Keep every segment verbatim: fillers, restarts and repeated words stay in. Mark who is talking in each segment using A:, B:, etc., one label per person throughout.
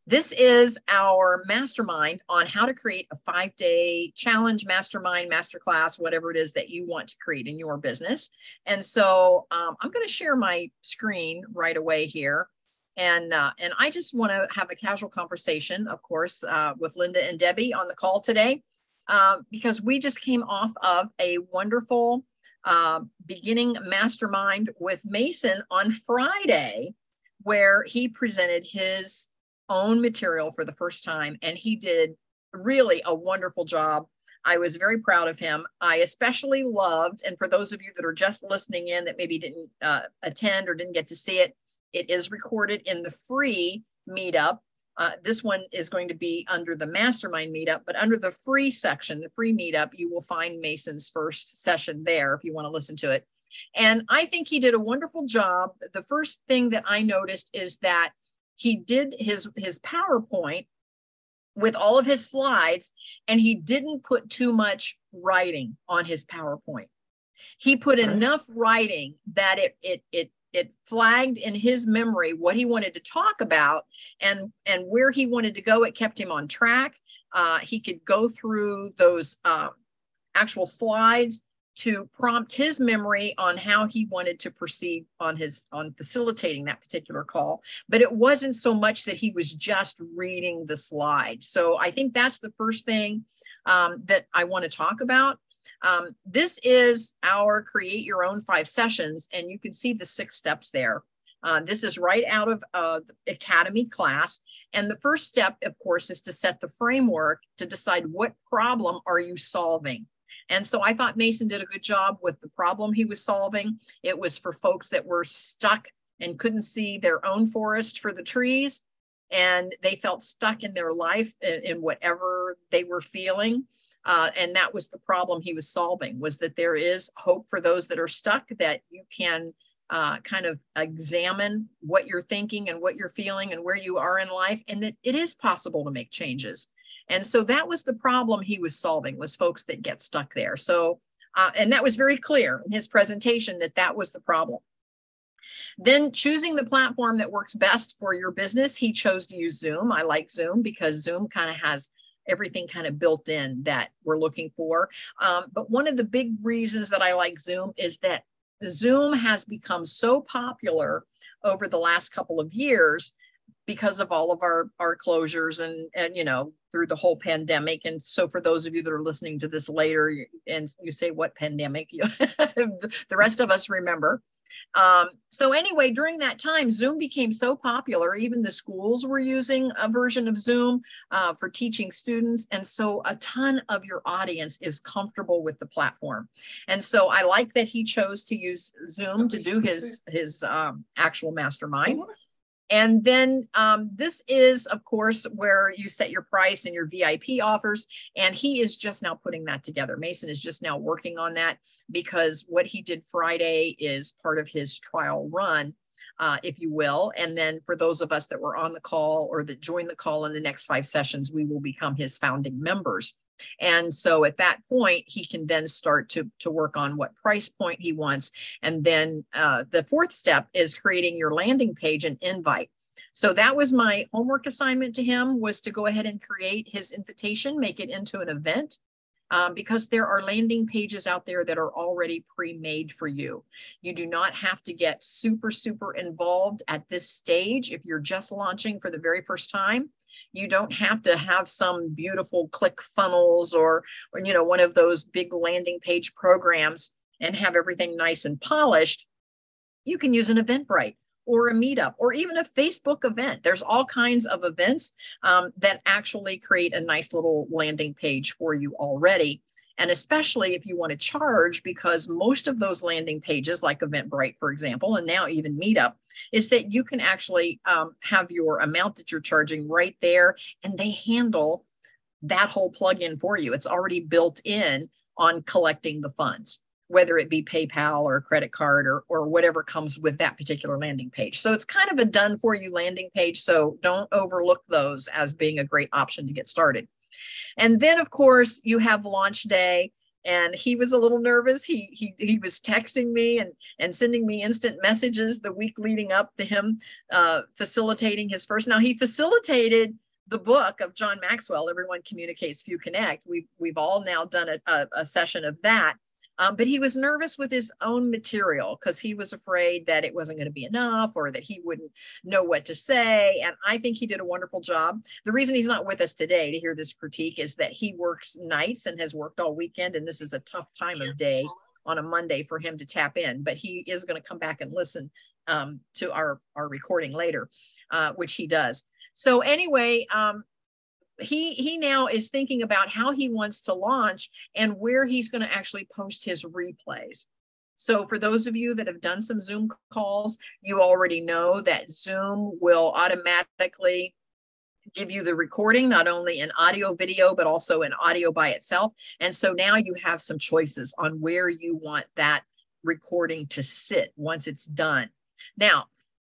A: This is our mastermind on how to create a five-day challenge, mastermind, masterclass, whatever it is that you want to create in your business. And so um, I'm going to share my screen right away here. And, uh, and I just want to have a casual conversation, of course, uh, with Linda and Debbie on the call today, uh, because we just came off of a wonderful uh, beginning mastermind with Mason on Friday, where he presented his own material for the first time, and he did really a wonderful job. I was very proud of him. I especially loved, and for those of you that are just listening in that maybe didn't uh, attend or didn't get to see it, it is recorded in the free meetup. Uh, this one is going to be under the mastermind meetup, but under the free section, the free meetup, you will find Mason's first session there if you want to listen to it. And I think he did a wonderful job. The first thing that I noticed is that he did his, his PowerPoint with all of his slides, and he didn't put too much writing on his PowerPoint. He put enough writing that it, it, it, it flagged in his memory what he wanted to talk about and, and where he wanted to go. It kept him on track. Uh, he could go through those uh, actual slides to prompt his memory on how he wanted to proceed on his on facilitating that particular call. But it wasn't so much that he was just reading the slide. So I think that's the first thing um, that I want to talk about. Um, this is our create your own five sessions, and you can see the six steps there. Uh, this is right out of uh, the Academy class. And the first step, of course, is to set the framework to decide what problem are you solving. And so I thought Mason did a good job with the problem he was solving. It was for folks that were stuck and couldn't see their own forest for the trees, and they felt stuck in their life in, in whatever they were feeling. Uh, and that was the problem he was solving, was that there is hope for those that are stuck, that you can uh, kind of examine what you're thinking and what you're feeling and where you are in life, and that it is possible to make changes. And so that was the problem he was solving, was folks that get stuck there. So, uh, and that was very clear in his presentation that that was the problem. Then choosing the platform that works best for your business. He chose to use Zoom. I like Zoom because Zoom kind of has everything kind of built in that we're looking for. Um, but one of the big reasons that I like Zoom is that Zoom has become so popular over the last couple of years because of all of our, our closures and, and, you know, through the whole pandemic. And so for those of you that are listening to this later and you say, what pandemic? The rest of us remember. Um, so anyway, during that time, Zoom became so popular, even the schools were using a version of Zoom uh, for teaching students. And so a ton of your audience is comfortable with the platform. And so I like that he chose to use Zoom to do his, his um, actual mastermind. And then um, this is, of course, where you set your price and your V I P offers. And he is just now putting that together. Mason is just now working on that, because what he did Friday is part of his trial run, uh, if you will. And then for those of us that were on the call or that joined the call in the next five sessions, we will become his founding members. And so at that point, he can then start to, to work on what price point he wants. And then uh, the fourth step is creating your landing page and invite. So that was my homework assignment to him, was to go ahead and create his invitation, make it into an event, um, because there are landing pages out there that are already pre-made for you. You do not have to get super, super involved at this stage if you're just launching for the very first time. You don't have to have some beautiful ClickFunnels or, or, you know, one of those big landing page programs and have everything nice and polished. You can use an Eventbrite or a Meetup or even a Facebook event. There's all kinds of events um, that actually create a nice little landing page for you already. And especially if you want to charge, because most of those landing pages, like Eventbrite, for example, and now even Meetup, is that you can actually um, have your amount that you're charging right there, and they handle that whole plugin for you. It's already built in on collecting the funds, whether it be PayPal or a credit card or, or whatever comes with that particular landing page. So it's kind of a done for you landing page. So don't overlook those as being a great option to get started. And then, of course, you have launch day. And he was a little nervous. He he he was texting me and and sending me instant messages the week leading up to him uh, facilitating his first. Now he facilitated the book of John Maxwell, Everyone Communicates, Few Connect. We've we've all now done a, a, a session of that. Um, but he was nervous with his own material because he was afraid that it wasn't going to be enough or that he wouldn't know what to say. And I think he did a wonderful job. The reason he's not with us today to hear this critique is that he works nights and has worked all weekend. And this is a tough time of day on a Monday for him to tap in. But he is going to come back and listen um, to our, our recording later, uh, which he does. So anyway, um, he he now is thinking about how he wants to launch and where he's going to actually post his replays. So for those of you that have done some Zoom calls, you already know that Zoom will automatically give you the recording, not only in audio video, but also in audio by itself. And so now you have some choices on where you want that recording to sit once it's done. Now,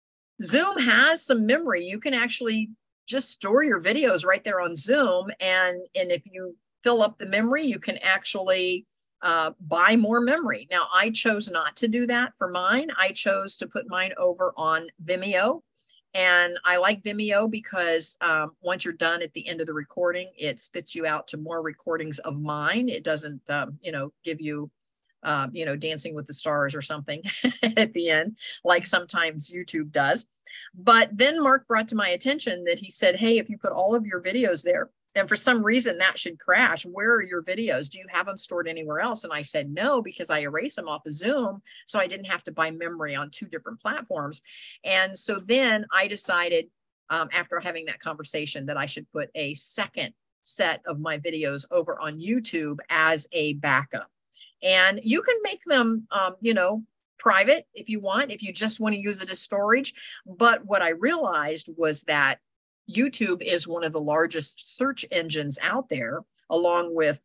A: Zoom has some memory. You can actually just store your videos right there on Zoom. And, and if you fill up the memory, you can actually uh, buy more memory. Now, I chose not to do that for mine. I chose to put mine over on Vimeo. And I like Vimeo because um, once you're done at the end of the recording, it spits you out to more recordings of mine. It doesn't, um, you know, give you, uh, you know, Dancing with the Stars or something at the end, like sometimes YouTube does. But then Mark brought to my attention that he said, hey, if you put all of your videos there, and for some reason that should crash, where are your videos? Do you have them stored anywhere else? And I said, no, because I erase them off of Zoom. So I didn't have to buy memory on two different platforms. And so then I decided um, after having that conversation that I should put a second set of my videos over on YouTube as a backup. And you can make them, um, you know, private if you want, if you just want to use it as storage. But what I realized was that YouTube is one of the largest search engines out there, along with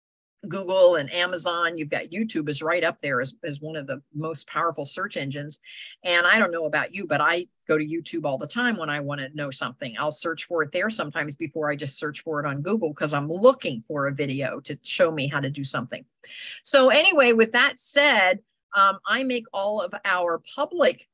A: Google and Amazon. You've got YouTube is right up there as, as one of the most powerful search engines. And I don't know about you, but I go to YouTube all the time when I want to know something. I'll search for it there sometimes before I just search for it on Google because I'm looking for a video to show me how to do something. So anyway, with that said, um, I make all of our public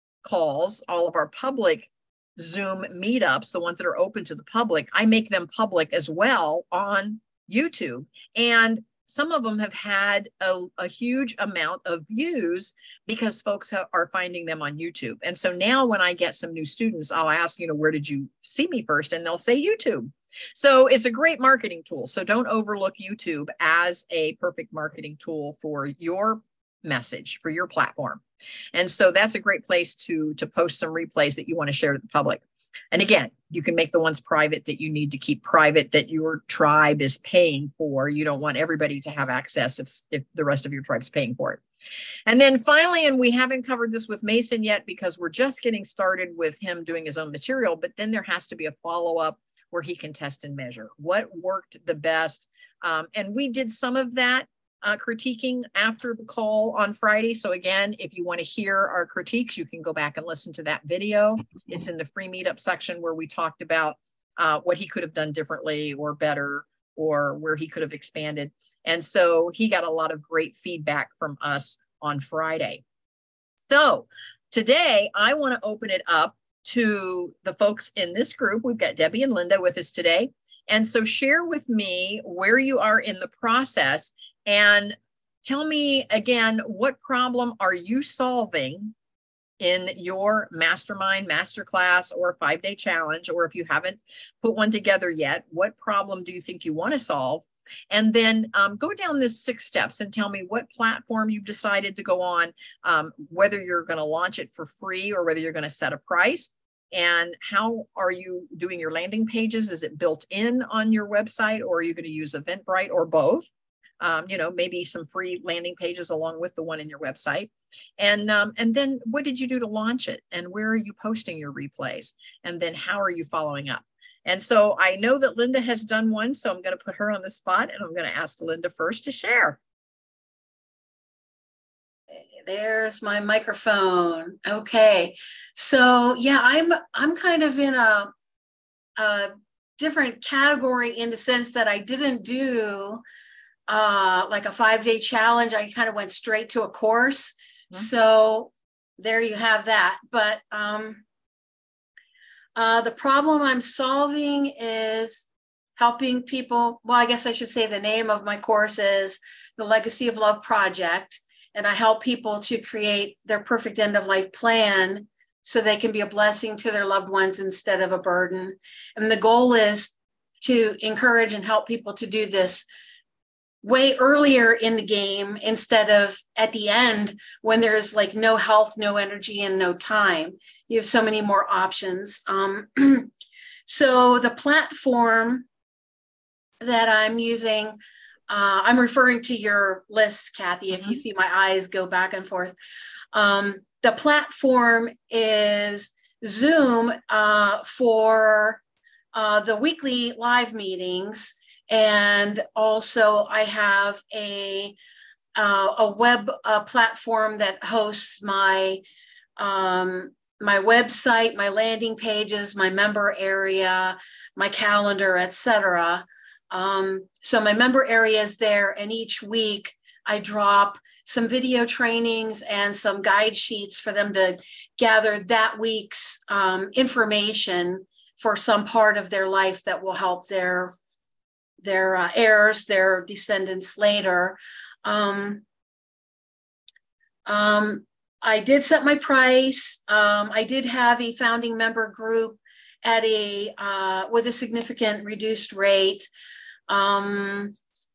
A: calls, all of our public Zoom meetups, the ones that are open to the public, I make them public as well on YouTube. And some of them have had a, a huge amount of views because folks ha- are finding them on YouTube. And so now when I get some new students, I'll ask, you know, where did you see me first? And they'll say YouTube. So it's a great marketing tool. So don't overlook YouTube as a perfect marketing tool for your message, for your platform. And so that's a great place to, to post some replays that you want to share to the public. And again, you can make the ones private that you need to keep private, that your tribe is paying for. You don't want everybody to have access if, if the rest of your tribe's paying for it. And then finally, and we haven't covered this with Mason yet because we're just getting started with him doing his own material, but then there has to be a follow-up where he can test and measure what worked the best. Um, and we did some of that Uh, critiquing after the call on Friday. So again, if you want to hear our critiques, you can go back and listen to that video. It's in the free meetup section where we talked about uh, what he could have done differently or better, or where he could have expanded. And so he got a lot of great feedback from us on Friday. So today I want to open it up to the folks in this group. We've got Debbie and Linda with us today. And so share with me where you are in the process. And tell me again, what problem are you solving in your mastermind, masterclass, or five-day challenge? Or if you haven't put one together yet, what problem do you think you want to solve? And then um, go down this six steps and tell me what platform you've decided to go on, um, whether you're going to launch it for free or whether you're going to set a price. And how are you doing your landing pages? Is it built in on your website, or are you going to use Eventbrite, or both? Um, you know, maybe some free landing pages along with the one in your website. And, um, and then what did you do to launch it? And where are you posting your replays? And then how are you following up? And so I know that Linda has done one, so I'm going to put her on the spot, and I'm going to ask Linda first to share.
B: There's my microphone. Okay. So yeah, I'm, I'm kind of in a, a different category in the sense that I didn't do uh, like a five day challenge. I kind of went straight to a course. Mm-hmm. So there you have that. But um, uh, the problem I'm solving is helping people. Well, I guess I should say the name of my course is the Legacy of Love Project. And I help people to create their perfect end of life plan so they can be a blessing to their loved ones instead of a burden. And the goal is to encourage and help people to do this way earlier in the game instead of at the end when there's like no health, no energy, and no time. You have so many more options. Um, so the platform that I'm using, uh, I'm referring to your list, Kathy, if mm-hmm. you see my eyes go back and forth. Um, the platform is Zoom uh, for uh, the weekly live meetings. And also I have a, uh, a web uh, platform that hosts my, um, my website, my landing pages, my member area, my calendar, et cetera. Um, so my member area is there, and each week I drop some video trainings and some guide sheets for them to gather that week's um, information for some part of their life that will help their their uh, heirs, their descendants later. Um, um, I did set my price. Um, I did have a founding member group at a uh, with a significant reduced rate. Um,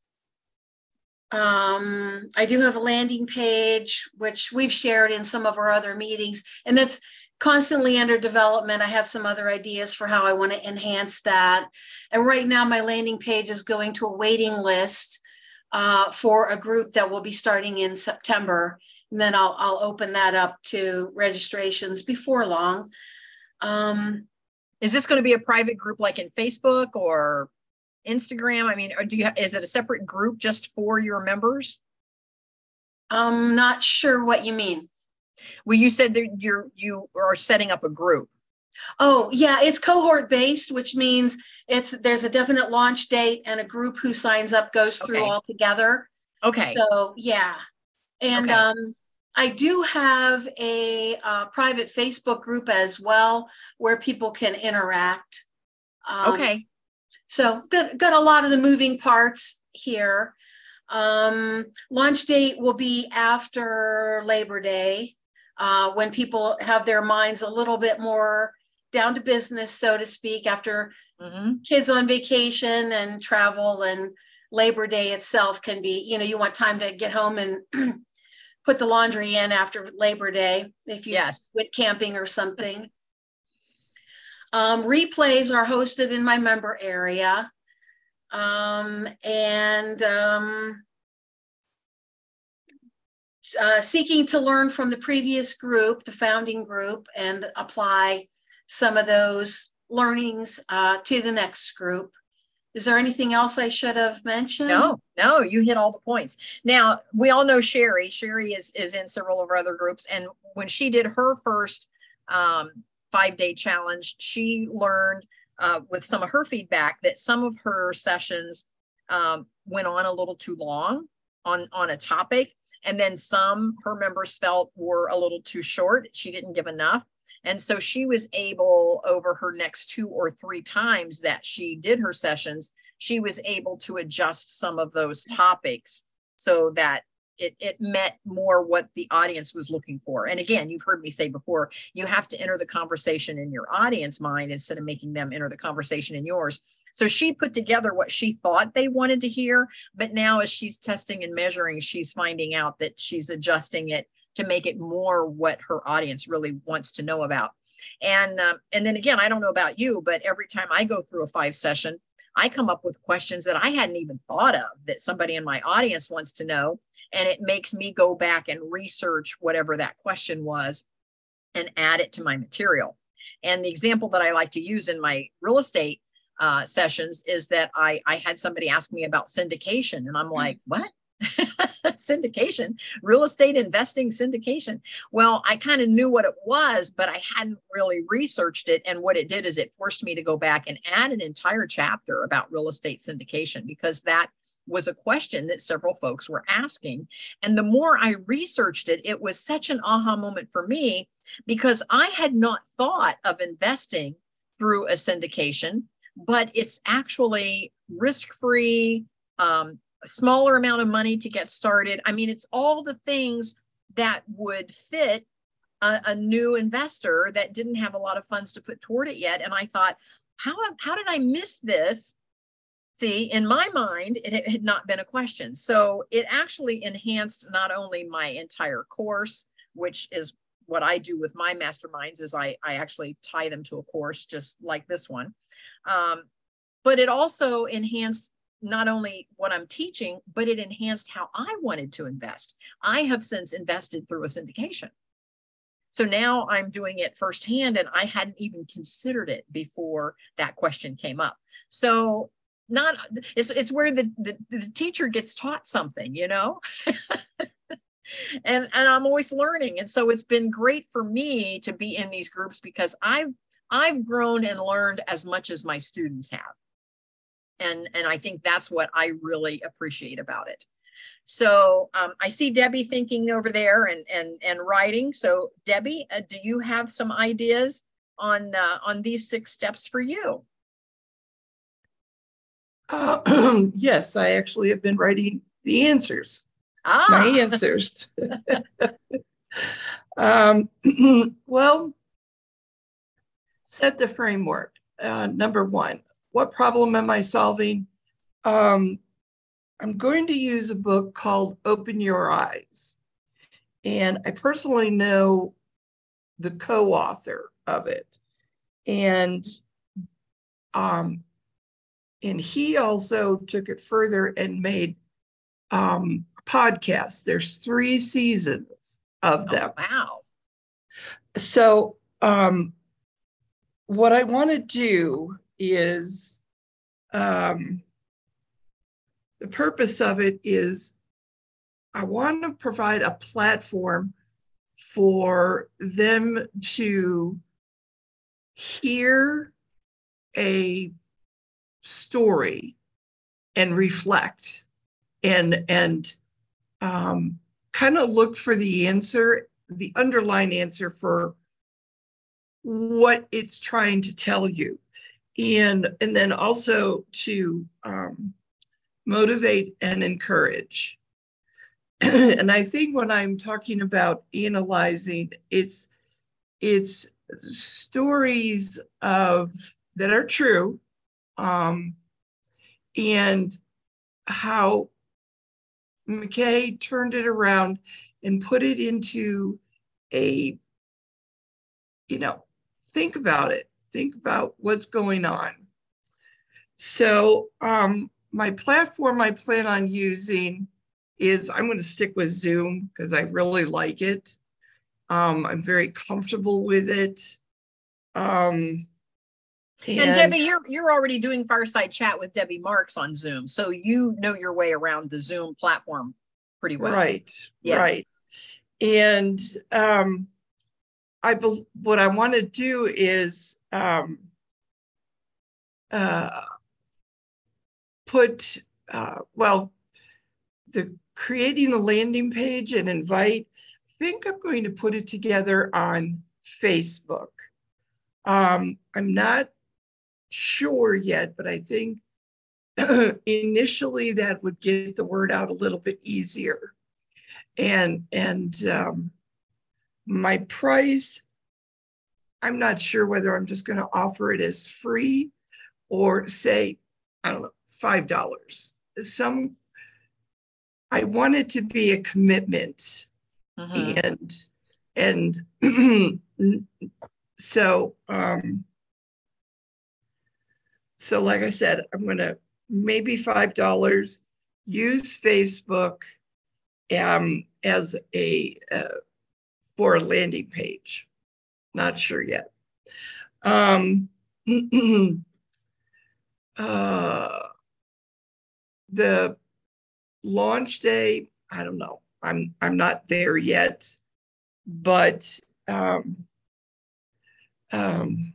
B: um, I do have a landing page, which we've shared in some of our other meetings, and that's constantly under development. I have some other ideas for how I want to enhance that. And right now my landing page is going to a waiting list uh, for a group that will be starting in September. And then I'll, I'll open that up to registrations before long. Um,
A: is this going to be a private group like in Facebook or Instagram? I mean, or do you have, is it a separate group just for your members?
B: I'm not sure what you mean.
A: Well, you said that you're you are setting up a group.
B: Oh, yeah, it's cohort based, which means it's there's a definite launch date and a group who signs up goes through
A: okay.
B: all together.
A: Okay.
B: So yeah, and okay. um, I do have a uh, private Facebook group as well where people can interact. Um,
A: okay.
B: So got got a lot of the moving parts here. Um, launch date will be after Labor Day. Uh, when people have their minds a little bit more down to business, so to speak, after mm-hmm. kids on vacation and travel, and Labor Day itself can be, you know, you want time to get home and put the laundry in after Labor Day if you
A: yes.
B: went camping or something. um, replays are hosted in my member area. Um, and um, Uh, seeking to learn from the previous group, the founding group, and apply some of those learnings uh, to the next group. Is there anything else I should have mentioned?
A: No, no, you hit all the points. Now, we all know Sherry. Sherry is, is in several of our other groups. And when she did her first um, five-day challenge, she learned uh, with some of her feedback that some of her sessions um, went on a little too long on, on a topic. And then some her members felt were a little too short. She didn't give enough. And so she was able, over her next two or three times that she did her sessions, she was able to adjust some of those topics so that it, it met more what the audience was looking for. And again, you've heard me say before, you have to enter the conversation in your audience mind instead of making them enter the conversation in yours. So she put together what she thought they wanted to hear, but now as she's testing and measuring, she's finding out that she's adjusting it to make it more what her audience really wants to know about. And, um, and then again, I don't know about you, but every time I go through a five session, I come up with questions that I hadn't even thought of that somebody in my audience wants to know. And it makes me go back and research whatever that question was and add it to my material. And the example that I like to use in my real estate uh, sessions is that I, I had somebody ask me about syndication, and I'm like, what? Syndication, real estate investing syndication. Well, I kind of knew what it was, but I hadn't really researched it. And what it did is it forced me to go back and add an entire chapter about real estate syndication, because that was a question that several folks were asking. And the more I researched it, it was such an aha moment for me, because I had not thought of investing through a syndication, but it's actually risk-free, um, a smaller amount of money to get started. I mean, it's all the things that would fit a, a new investor that didn't have a lot of funds to put toward it yet. And I thought, how, how did I miss this? See, in my mind, it had not been a question. So it actually enhanced not only my entire course, which is what I do with my masterminds, is I, I actually tie them to a course just like this one. Um, but it also enhanced not only what I'm teaching, but it enhanced how I wanted to invest. I have since invested through a syndication. So now I'm doing it firsthand, and I hadn't even considered it before that question came up. So not, it's, it's where the, the, the teacher gets taught something, you know, and, and I'm always learning. And so it's been great for me to be in these groups, because I've, I've grown and learned as much as my students have. And, and I think that's what I really appreciate about it. So um, I see Debbie thinking over there and, and, and writing. So Debbie, uh, do you have some ideas on, uh, on these six steps for you?
C: Uh, yes, I actually have been writing the answers.
A: Ah.
C: My answers. um, well, set the framework. Uh, number one, what problem am I solving? Um, I'm going to use a book called Open Your Eyes. And I personally know the co-author of it. And, um, and he also took it further and made um, podcasts. There's three seasons of them.
A: Oh, wow.
C: So um, what I want to do is, um, the purpose of it is I want to provide a platform for them to hear a story and reflect and, and um, kind of look for the answer, the underlying answer for what it's trying to tell you. And, and then also to um, motivate and encourage. And I think when I'm talking about analyzing, it's it's stories of that are true, um, and how McKay turned it around and put it into a, you know, think about it, think about what's going on. So um, my platform I plan on using is, I'm going to stick with Zoom because I really like it. Um, I'm very comfortable with it. Um,
A: and, and Debbie, you're you're already doing Fireside Chat with Debbie Marks on Zoom, so you know your way around the Zoom platform pretty well.
C: Right,
A: yeah.
C: right. And um, I be- what I want to do is um, uh, put, uh, well, the creating the landing page and invite, I think I'm going to put it together on Facebook. Um, I'm not sure yet, but I think initially that would get the word out a little bit easier. And, and um, my price, I'm not sure whether I'm just going to offer it as free or say, I don't know, five dollars. Some, I want it to be a commitment. Uh-huh. And, and so, um, so like I said, I'm going to maybe five dollars, use Facebook um, as a, uh, for a landing page. Not sure yet. Um, uh, the launch day, I don't know. I'm I'm not there yet, but um, um,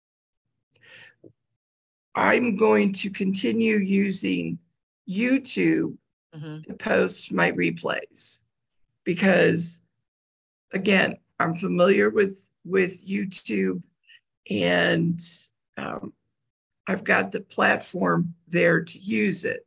C: I'm going to continue using YouTube mm-hmm. to post my replays because, again, I'm familiar with with YouTube, and um, I've got the platform there to use it.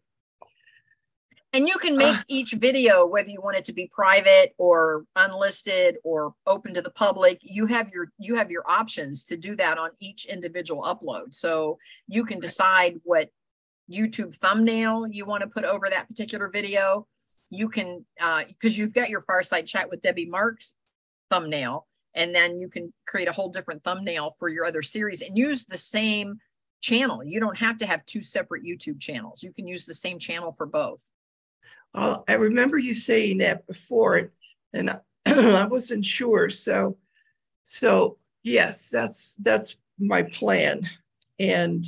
A: And you can make uh, each video, whether you want it to be private or unlisted or open to the public, you have your you have your options to do that on each individual upload. So you can decide what YouTube thumbnail you want to put over that particular video. You can, uh, because you've got your Fireside Chat with Debbie Marks thumbnail, and then you can create a whole different thumbnail for your other series and use the same channel. You don't have to have two separate YouTube channels. You can use the same channel for both.
C: Uh, I remember you saying that before, and I, I wasn't sure. So, so yes, that's that's my plan. And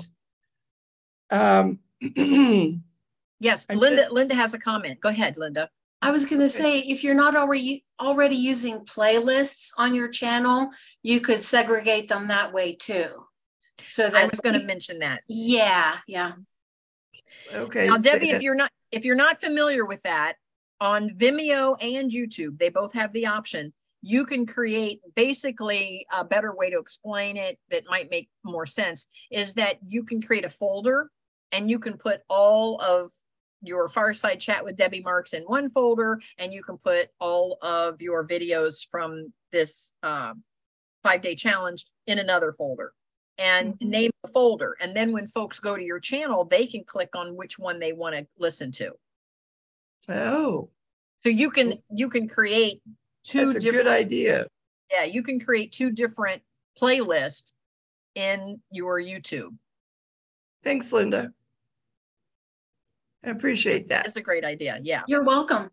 C: um,
A: yes,
C: I'm
A: Linda.
C: just,
A: Linda has a comment. Go ahead, Linda.
B: I was going to say, if you're not already already using playlists on your channel, you could segregate them that way too. So that
A: I was going to mention that.
B: Yeah, yeah.
C: Okay.
A: Now, Debbie, if you're not if you're not familiar with that, on Vimeo and YouTube, they both have the option. You can create basically a better way to explain it that might make more sense is that you can create a folder and you can put all of your Fireside Chat with Debbie Marks in one folder, and you can put all of your videos from this uh, five-day challenge in another folder and mm-hmm. name the folder. And then when folks go to your channel, they can click on which one they want to listen to.
C: Oh.
A: So you can you can create two
C: That's a
A: different,
C: good idea.
A: Yeah, you can create two different playlists in your YouTube.
C: Thanks, Linda. I appreciate that.
A: That's a great idea. Yeah.
B: You're welcome.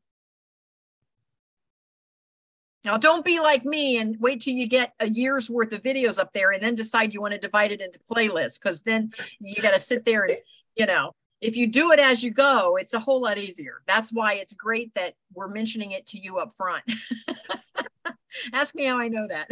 A: Now, don't be like me and wait till you get a year's worth of videos up there and then decide you want to divide it into playlists, because then you got to sit there and, you know, if you do it as you go, it's a whole lot easier. That's why it's great that we're mentioning it to you up front. Ask me how I know that.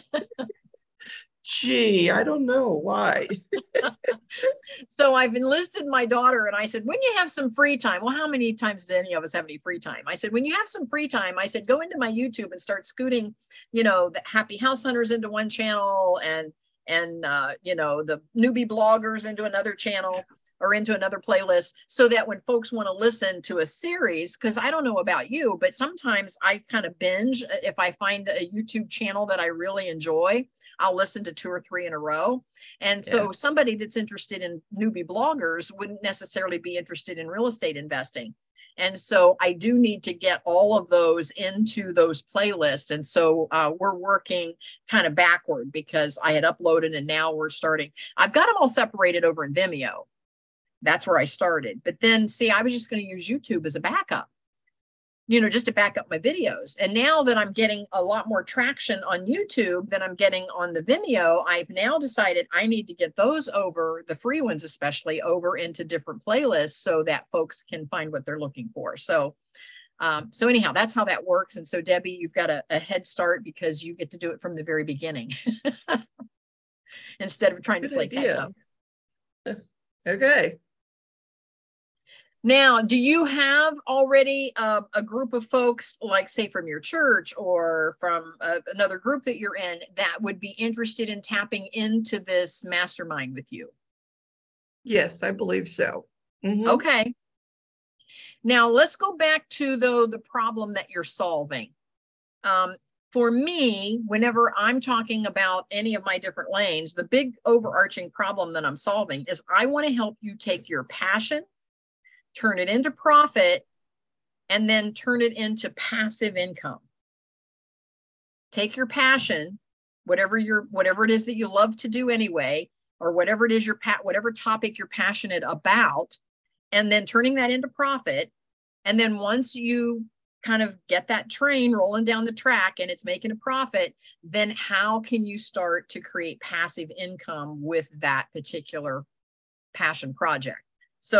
C: Gee, I don't know why.
A: So I've enlisted my daughter and I said, when you have some free time, well, how many times did any of us have any free time? I said, when you have some free time, I said, go into my YouTube and start scooting, you know, the Happy House Hunters into one channel and, and, uh, you know, the newbie bloggers into another channel or into another playlist, so that when folks want to listen to a series, because I don't know about you, but sometimes I kind of binge. If I find a YouTube channel that I really enjoy, I'll listen to two or three in a row. And so yeah. somebody that's interested in newbie bloggers wouldn't necessarily be interested in real estate investing. And so I do need to get all of those into those playlists. And so uh, we're working kind of backward because I had uploaded and now we're starting. I've got them all separated over in Vimeo. That's where I started. But then, see, I was just going to use YouTube as a backup, you know, just to back up my videos. And now that I'm getting a lot more traction on YouTube than I'm getting on the Vimeo, I've now decided I need to get those over, the free ones especially, over into different playlists so that folks can find what they're looking for. So, um, so anyhow, that's how that works. And so, Debbie, you've got a, a head start because you get to do it from the very beginning instead of trying Good to play idea. catch up.
C: Okay.
A: Now, do you have already uh, a group of folks, like say from your church or from uh, another group that you're in, that would be interested in tapping into this mastermind with you?
C: Yes, I believe so.
A: Mm-hmm. Okay. Now, let's go back to, though, the problem that you're solving. Um, for me, whenever I'm talking about any of my different lanes, the big overarching problem that I'm solving is I want to help you take your passion, turn it into profit, and then turn it into passive income. Take your passion, whatever you're, whatever it is that you love to do anyway, or whatever it is your pa- whatever topic you're passionate about, and then turning that into profit. And then once you kind of get that train rolling down the track and it's making a profit, then how can you start to create passive income with that particular passion project? So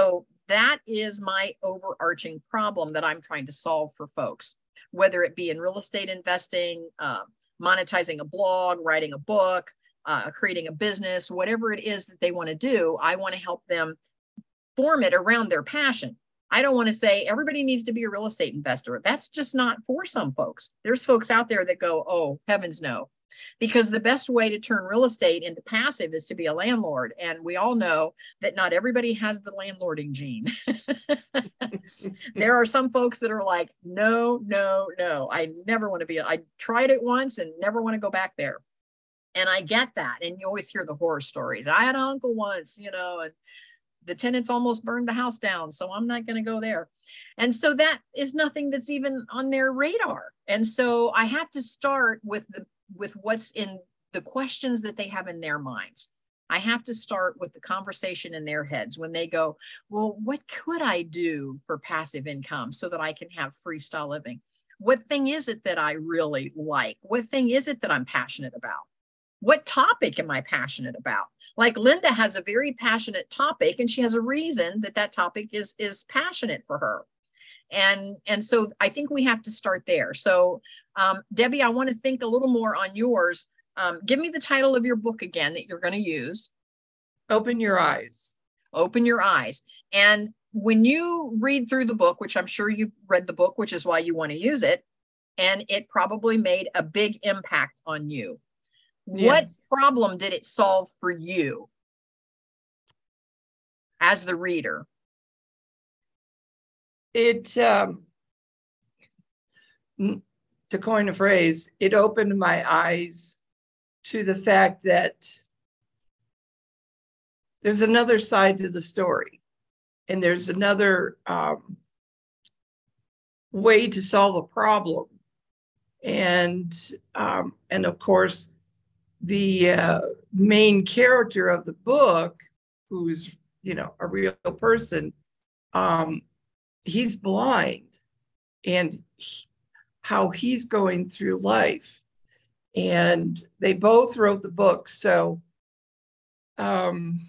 A: That is my overarching problem that I'm trying to solve for folks, whether it be in real estate investing, uh, monetizing a blog, writing a book, uh, creating a business, whatever it is that they want to do. I want to help them form it around their passion. I don't want to say everybody needs to be a real estate investor. That's just not for some folks. There's folks out there that go, oh, heavens no. Because the best way to turn real estate into passive is to be a landlord. And we all know that not everybody has the landlording gene. There are some folks that are like, no, no, no, I never want to be, I tried it once and never want to go back there. And I get that. And you always hear the horror stories. I had an uncle once, you know, and the tenants almost burned the house down, so I'm not going to go there. And so that is nothing that's even on their radar. And so I have to start with the with what's in the questions that they have in their minds. I have to start with the conversation in their heads when they go, well, what could I do for passive income so that I can have freestyle living? What thing is it that I really like? What thing is it that I'm passionate about? What topic am I passionate about? Like Linda has a very passionate topic, and she has a reason that that topic is, is passionate for her. And, and so I think we have to start there. So um, Debbie, I want to think a little more on yours. Um, give me the title of your book again that you're going to use.
C: Open Your Eyes.
A: Open Your Eyes. And when you read through the book, which I'm sure you've read the book, which is why you want to use it, and it probably made a big impact on you. Yes. What problem did it solve for you as the reader?
C: It, um, to coin a phrase, it opened my eyes to the fact that there's another side to the story, and there's another um, way to solve a problem. And, um, and of course, the uh, main character of the book, who's, you know, a real person, um, he's blind, and he, how he's going through life. And they both wrote the book. So, um,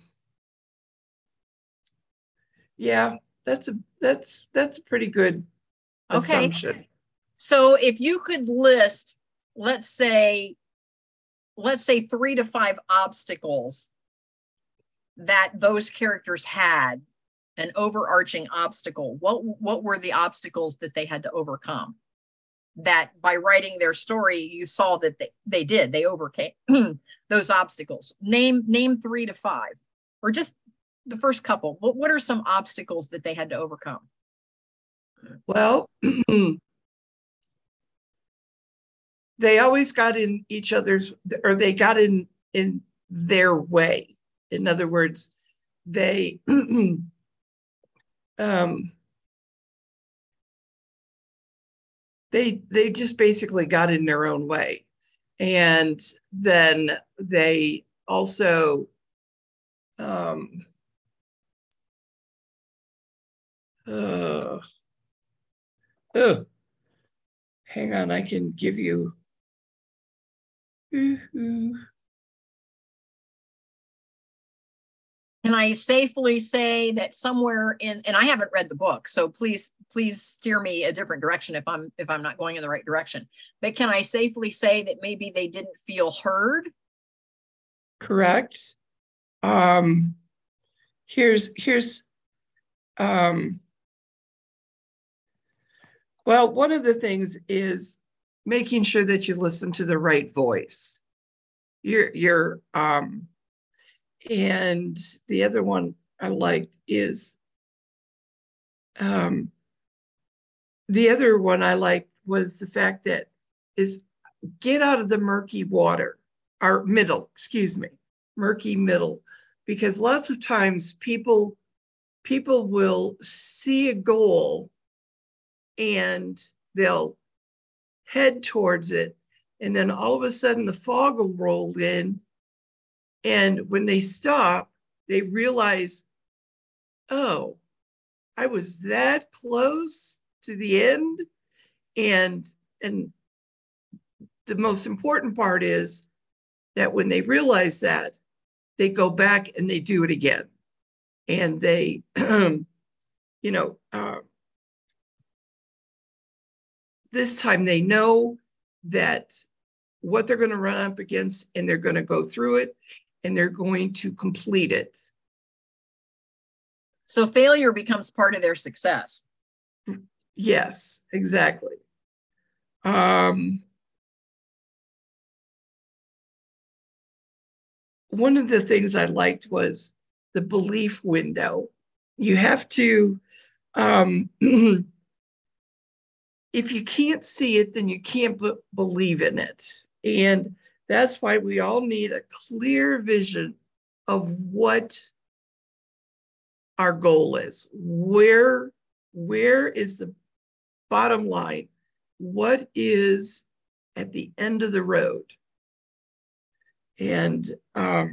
C: yeah, that's a, that's, that's a pretty good assumption.
A: Okay. So if you could list, let's say, let's say three to five obstacles that those characters had, an overarching obstacle, what, what were the obstacles that they had to overcome? That by writing their story, you saw that they, they did, they overcame those obstacles. Name, name three to five, or just the first couple. What, what are some obstacles that they had to overcome?
C: Well, they always got in each other's, or they got in, in their way. In other words, they, um, they, they just basically got in their own way. And then they also, um, uh, oh, hang on, I can give you, mm-hmm.
A: Can I safely say that somewhere in, and I haven't read the book, so please, please steer me a different direction if I'm, if I'm not going in the right direction, but can I safely say that maybe they didn't feel heard?
C: Correct. Um, here's, here's, um, well, one of the things is making sure that you listen to the right voice. You're, you're, um, and the other one I liked is, um, the other one I liked was the fact that is get out of the murky water, or middle, excuse me, murky middle, because lots of times people, people will see a goal and they'll head towards it. And then all of a sudden the fog will roll in. And when they stop, they realize, oh, I was that close to the end. And, and the most important part is that when they realize that, they go back and they do it again. And they, you know, uh, this time they know that what they're going to run up against, and they're going to go through it, and they're going to complete it.
A: So failure becomes part of their success.
C: Yes, exactly. Um, one of the things I liked was the belief window. You have to, um, if you can't see it, then you can't b- believe in it. And that's why we all need a clear vision of what our goal is. Where, where is the bottom line? What is at the end of the road? And um,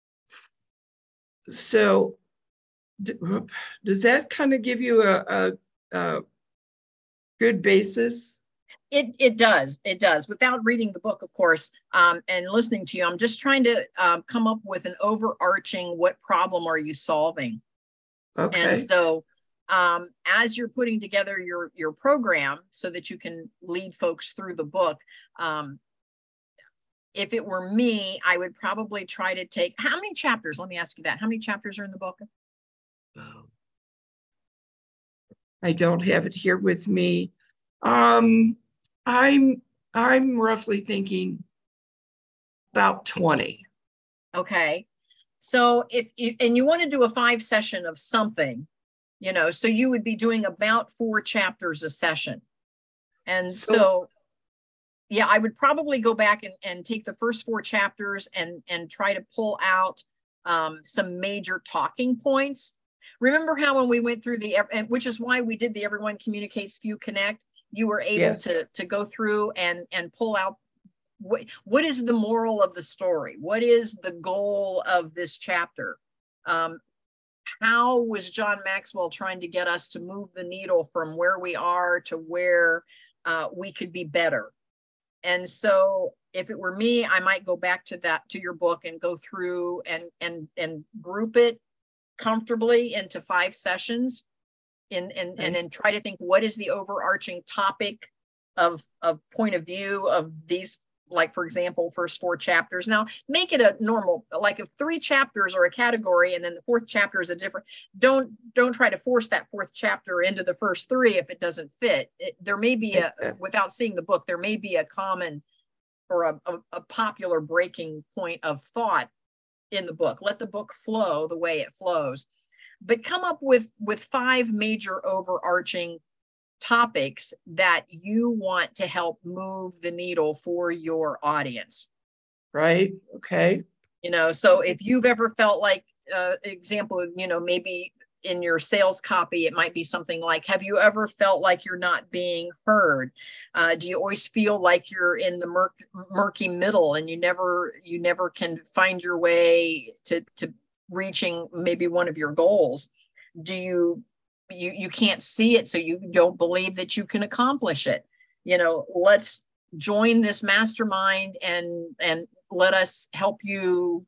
C: so does that kind of give you a, a, a good basis?
A: It, it does. It does. Without reading the book, of course, um, and listening to you, I'm just trying to um, come up with an overarching, what problem are you solving?
C: Okay.
A: And so um, as you're putting together your, your program so that you can lead folks through the book, um, if it were me, I would probably try to take, how many chapters? Let me ask you that. How many chapters are in the book?
C: I don't have it here with me. Um, I'm I'm roughly thinking about twenty.
A: Okay. So if you, and you want to do a five session of something, you know, so you would be doing about four chapters a session. And so, so yeah, I would probably go back and, and take the first four chapters and, and try to pull out um, some major talking points. Remember how when we went through the, and which is why we did the Everyone Communicates, Few Connect, you were able yes. to, to go through and, and pull out what, what is the moral of the story? What is the goal of this chapter? Um, how was John Maxwell trying to get us to move the needle from where we are to where uh, we could be better? And so if it were me, I might go back to that, to your book, and go through and, and, and group it comfortably into five sessions in, in, okay. and then try to think, what is the overarching topic of, of point of view of these, like, for example, first four chapters. Now make it a normal, like if three chapters are a category and then the fourth chapter is a different, don't, don't try to force that fourth chapter into the first three if it doesn't fit. It, there may be a, without seeing the book, there may be a common or a, a, a popular breaking point of thought in the book. Let the book flow the way it flows, but come up with, with five major overarching topics that you want to help move the needle for your audience.
C: Right. Okay.
A: You know, so if you've ever felt like, uh, example, you know, maybe in your sales copy, it might be something like, have you ever felt like you're not being heard? Uh, do you always feel like you're in the murk, murky middle and you never, you never can find your way to, to reaching maybe one of your goals? Do you You, you can't see it, so you don't believe that you can accomplish it? You know, let's join this mastermind and and let us help you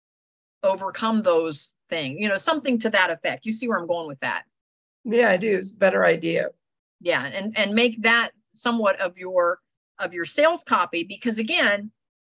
A: overcome those things, you know, something to that effect. You see where I'm going with that?
C: Yeah, I do. It's a better idea.
A: Yeah, and and make that somewhat of your of your sales copy, because again,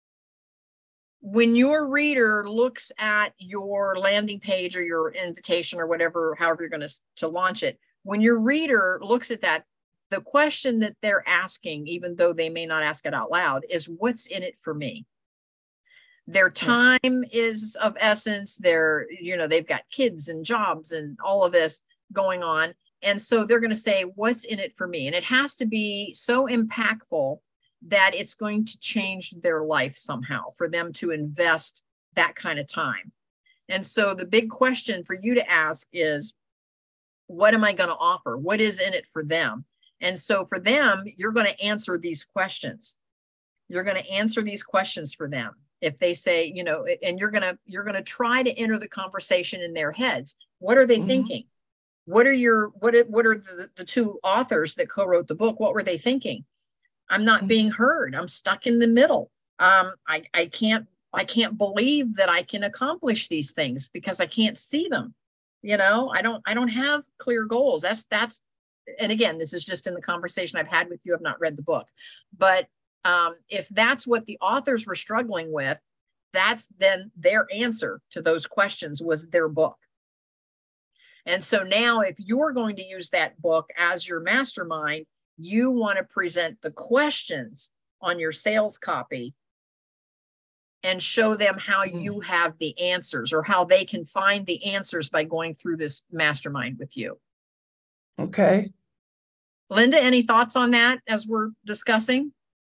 A: when your reader looks at your landing page or your invitation or whatever, however you're going to, to launch it, when your reader looks at that, the question that they're asking, even though they may not ask it out loud, is what's in it for me? Their time is of essence. They're, you know, they've got kids and jobs and all of this going on. And so they're going to say, what's in it for me? And it has to be so impactful that it's going to change their life somehow for them to invest that kind of time. And so the big question for you to ask is, what am I going to offer? What is in it for them? And so for them, you're going to answer these questions. You're going to answer these questions for them. If they say, you know, and you're going to, you're going to try to enter the conversation in their heads. What are they mm-hmm. thinking? What are your, what, what are the, the two authors that co-wrote the book? What were they thinking? I'm not being heard. I'm stuck in the middle. Um, I, I can't, I can't believe that I can accomplish these things because I can't see them. You know, I don't, I don't have clear goals. That's, that's, and again, this is just in the conversation I've had with you. I've not read the book, but um, if that's what the authors were struggling with, that's then their answer to those questions was their book. And so now if you're going to use that book as your mastermind, you want to present the questions on your sales copy and show them how you have the answers, or how they can find the answers by going through this mastermind with you.
C: Okay.
A: Linda, any thoughts on that as we're discussing?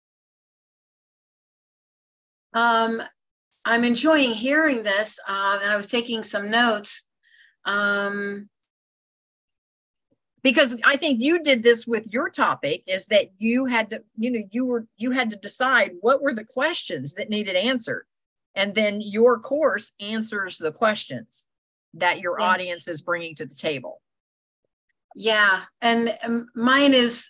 B: Um, I'm enjoying hearing this, uh, and I was taking some notes. Um,
A: because I think you did this with your topic, is that you had to, you know, you were, you had to decide what were the questions that needed answered. And then your course answers the questions that your
B: yeah.
A: audience is bringing to the table.
B: Yeah. And um, mine is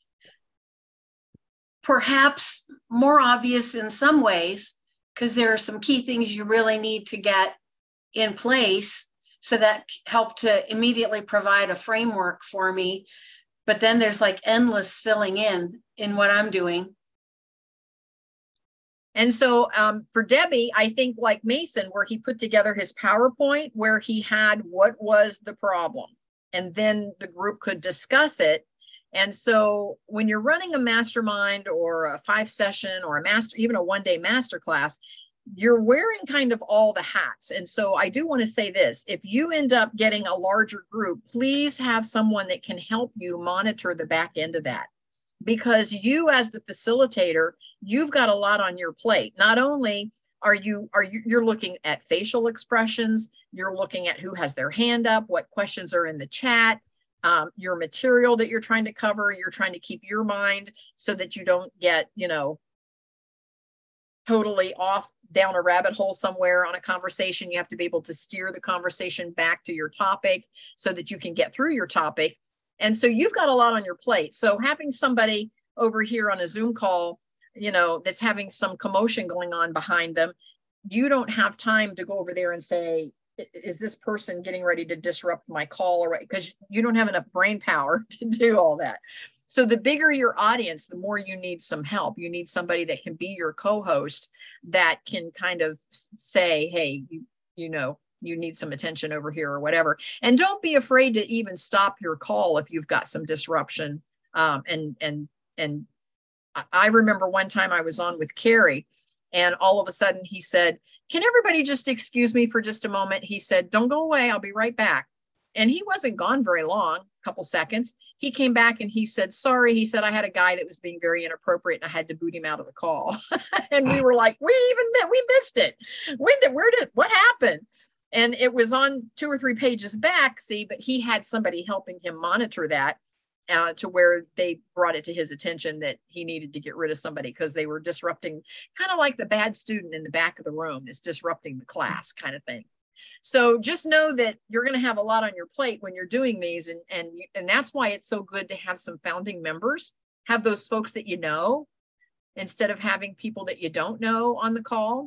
B: perhaps more obvious in some ways, because there are some key things you really need to get in place. So that helped to immediately provide a framework for me. But then there's like endless filling in in what I'm doing.
A: And so um, for Debbie, I think like Mason, where he put together his PowerPoint, where he had what was the problem, and then the group could discuss it. And so when you're running a mastermind or a five session or a master, even a one day masterclass, you're wearing kind of all the hats. And so I do want to say this, if you end up getting a larger group, please have someone that can help you monitor the back end of that. Because you as the facilitator, you've got a lot on your plate. Not only are you, are you, you're looking at facial expressions, you're looking at who has their hand up, what questions are in the chat, um, your material that you're trying to cover, you're trying to keep your mind so that you don't get, you know, totally off down a rabbit hole somewhere on a conversation. You have to be able to steer the conversation back to your topic so that you can get through your topic. And so you've got a lot on your plate. So having somebody over here on a Zoom call, you know, that's having some commotion going on behind them, you don't have time to go over there and say, is this person getting ready to disrupt my call? Or because you don't have enough brain power to do all that. So the bigger your audience, the more you need some help. You need somebody that can be your co-host that can kind of say, hey, you, you know, you need some attention over here or whatever. And don't be afraid to even stop your call if you've got some disruption. Um, and, and, and I remember one time I was on with Carrie, and all of a sudden he said, can everybody just excuse me for just a moment? He said, don't go away. I'll be right back. And he wasn't gone very long, a couple seconds. He came back and he said, sorry. He said, I had a guy that was being very inappropriate and I had to boot him out of the call. And we were like, we even, we missed it. When did, where did, what happened? And it was on two or three pages back, see, but he had somebody helping him monitor that uh, to where they brought it to his attention that he needed to get rid of somebody because they were disrupting, kind of like the bad student in the back of the room is disrupting the class kind of thing. So just know that you're going to have a lot on your plate when you're doing these. And, and, and that's why it's so good to have some founding members, have those folks that you know, instead of having people that you don't know on the call.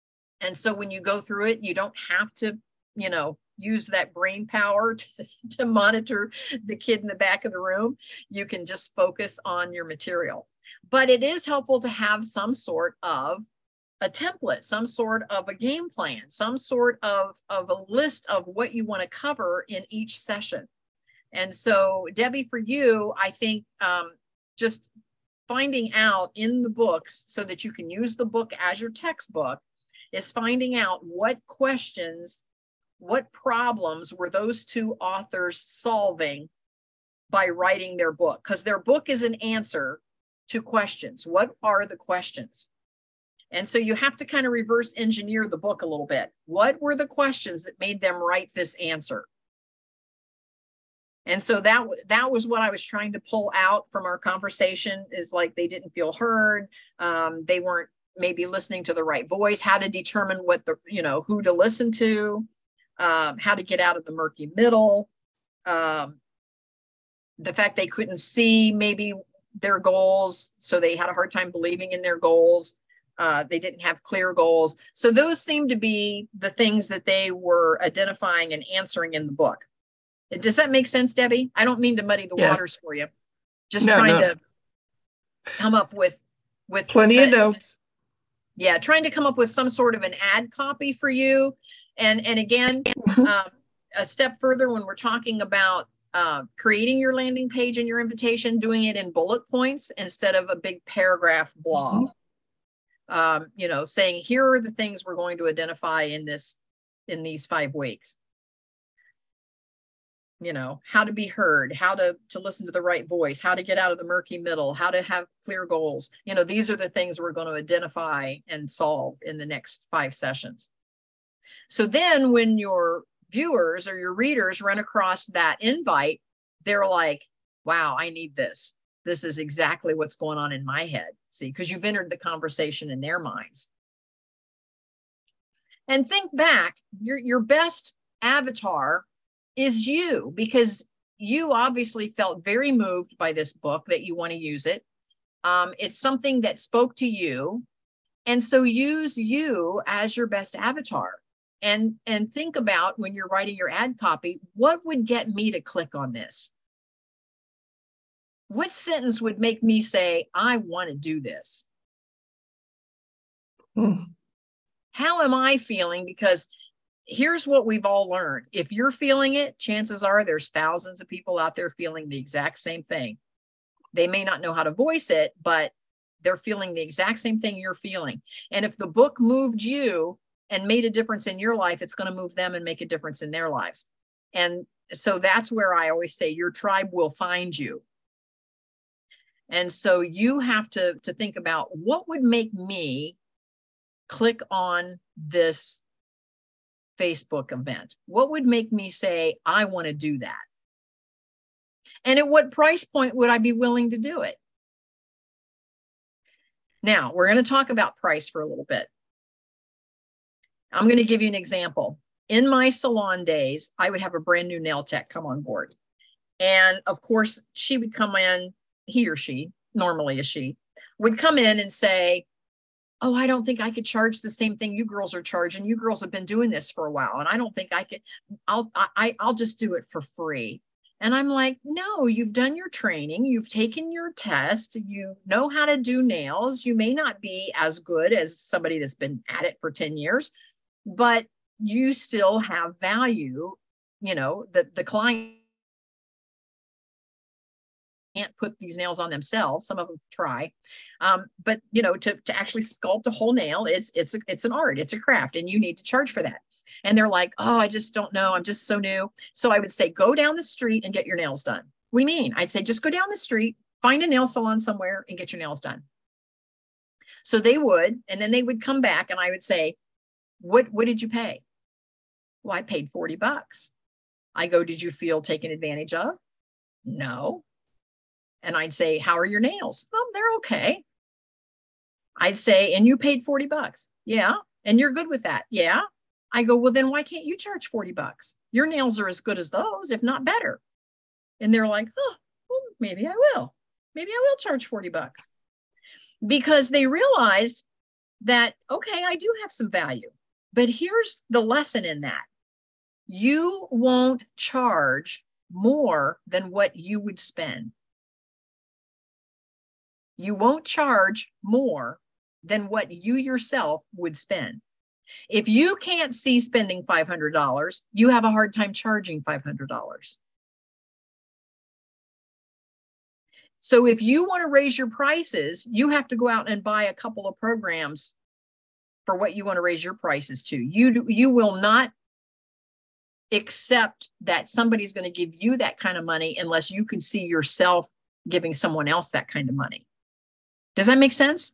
A: And so when you go through it, you don't have to, you know, use that brain power to, to monitor the kid in the back of the room. You can just focus on your material. But it is helpful to have some sort of a template, some sort of a game plan, some sort of, of a list of what you want to cover in each session. And so, Debbie, for you, I think um, just finding out in the books so that you can use the book as your textbook is finding out what questions, what problems were those two authors solving by writing their book, because their book is an answer to questions. What are the questions? And so you have to kind of reverse engineer the book a little bit. What were the questions that made them write this answer? And so that, that was what I was trying to pull out from our conversation, is like they didn't feel heard. Um, they weren't maybe listening to the right voice, how to determine what the, you know, who to listen to, um, how to get out of the murky middle. Um, the fact they couldn't see maybe their goals, so they had a hard time believing in their goals. Uh, they didn't have clear goals. So those seem to be the things that they were identifying and answering in the book. Does that make sense, Debbie? I don't mean to muddy the
C: Yes.
A: waters for you. Just
C: No,
A: trying
C: no.
A: to come up with, with
C: Plenty
A: uh,
C: of notes.
A: Yeah, trying to come up with some sort of an ad copy for you. And, and again, um, a step further when we're talking about uh, creating your landing page and your invitation, doing it in bullet points instead of a big paragraph blob. Mm-hmm. Um, you know, saying, here are the things we're going to identify in this, in these five weeks. You know, how to be heard, how to, to listen to the right voice, how to get out of the murky middle, how to have clear goals. You know, these are the things we're going to identify and solve in the next five sessions. So then when your viewers or your readers run across that invite, they're like, wow, I need this. This is exactly what's going on in my head. See, because you've entered the conversation in their minds. And think back, your, your best avatar is you, because you obviously felt very moved by this book that you want to use it. Um, it's something that spoke to you. And so use you as your best avatar. And, and think about when you're writing your ad copy, what would get me to click on this? What sentence would make me say, I want to do this?
C: Hmm.
A: How am I feeling? Because here's what we've all learned. If you're feeling it, chances are there's thousands of people out there feeling the exact same thing. They may not know how to voice it, but they're feeling the exact same thing you're feeling. And if the book moved you and made a difference in your life, it's going to move them and make a difference in their lives. And so that's where I always say your tribe will find you. And so you have to, to think about what would make me click on this Facebook event? What would make me say, I want to do that? And at what price point would I be willing to do it? Now, we're going to talk about price for a little bit. I'm going to give you an example. In my salon days, I would have a brand new nail tech come on board. And of course, she would come in, he or she, normally a she, would come in and say, oh, I don't think I could charge the same thing you girls are charging. You girls have been doing this for a while. And I don't think I could, I'll, I, I'll just do it for free. And I'm like, no, you've done your training. You've taken your test. You know how to do nails. You may not be as good as somebody that's been at it for ten years, but you still have value. You know, the, the client can't put these nails on themselves. Some of them try. Um, but you know, to, to actually sculpt a whole nail, it's, it's, a, it's an art, it's a craft, and you need to charge for that. And they're like, oh, I just don't know. I'm just so new. So I would say, go down the street and get your nails done. What do you mean? I'd say, just go down the street, find a nail salon somewhere and get your nails done. So they would, and then they would come back and I would say, what, what did you pay? Well, I paid forty bucks. I go, did you feel taken advantage of? No. And I'd say, how are your nails? Well, they're okay. I'd say, and you paid forty bucks. Yeah. And you're good with that. Yeah. I go, well, then why can't you charge forty bucks? Your nails are as good as those, if not better. And they're like, oh, well, maybe I will. Maybe I will charge forty bucks. Because they realized that, okay, I do have some value. But here's the lesson in that. You won't charge more than what you would spend. You won't charge more than what you yourself would spend. If you can't see spending five hundred dollars, you have a hard time charging five hundred dollars. So if you want to raise your prices, you have to go out and buy a couple of programs for what you want to raise your prices to. You, do, you will not accept that somebody's going to give you that kind of money unless you can see yourself giving someone else that kind of money. Does that make sense?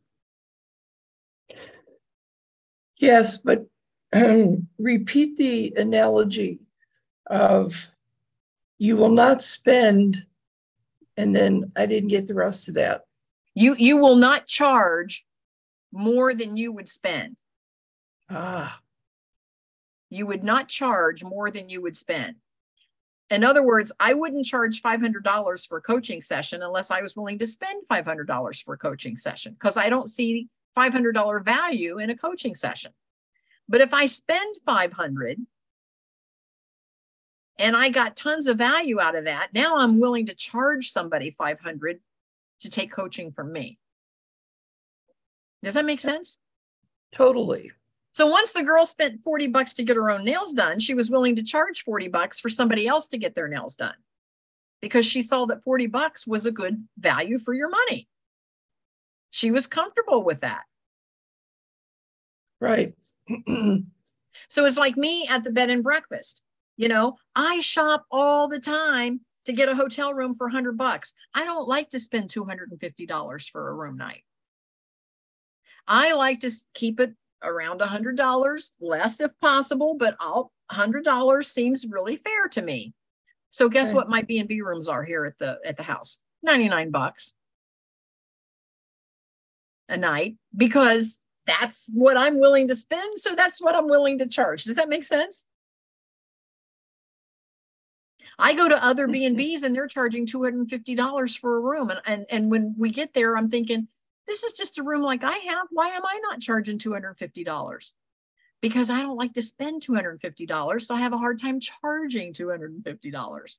C: Yes, but um, repeat the analogy of you will not spend, and then I didn't get the rest of that.
A: You, you will not charge more than you would spend.
C: Ah.
A: You would not charge more than you would spend. In other words, I wouldn't charge five hundred dollars for a coaching session unless I was willing to spend five hundred dollars for a coaching session, because I don't see five hundred dollars value in a coaching session. But if I spend five hundred dollars and I got tons of value out of that, now I'm willing to charge somebody five hundred dollars to take coaching from me. Does that make sense?
C: Totally.
A: So once the girl spent forty bucks to get her own nails done, she was willing to charge forty bucks for somebody else to get their nails done, because she saw that forty bucks was a good value for your money. She was comfortable with that.
C: Right.
A: So it's like me at the bed and breakfast. You know, I shop all the time to get a hotel room for a hundred bucks. I don't like to spend two hundred fifty dollars for a room night. I like to keep it around a hundred dollars, less if possible, but I'll a hundred dollars seems really fair to me. So guess
C: Okay.
A: what my B and B rooms are here at the at the house? ninety-nine bucks a night, because that's what I'm willing to spend. So that's what I'm willing to charge. Does that make sense? I go to other B and Bs and they're charging two hundred fifty dollars for a room. And, and, and when we get there, I'm thinking, this is just a room like I have. Why am I not charging two hundred fifty dollars? Because I don't like to spend two hundred fifty dollars. So I have a hard time charging two hundred fifty dollars.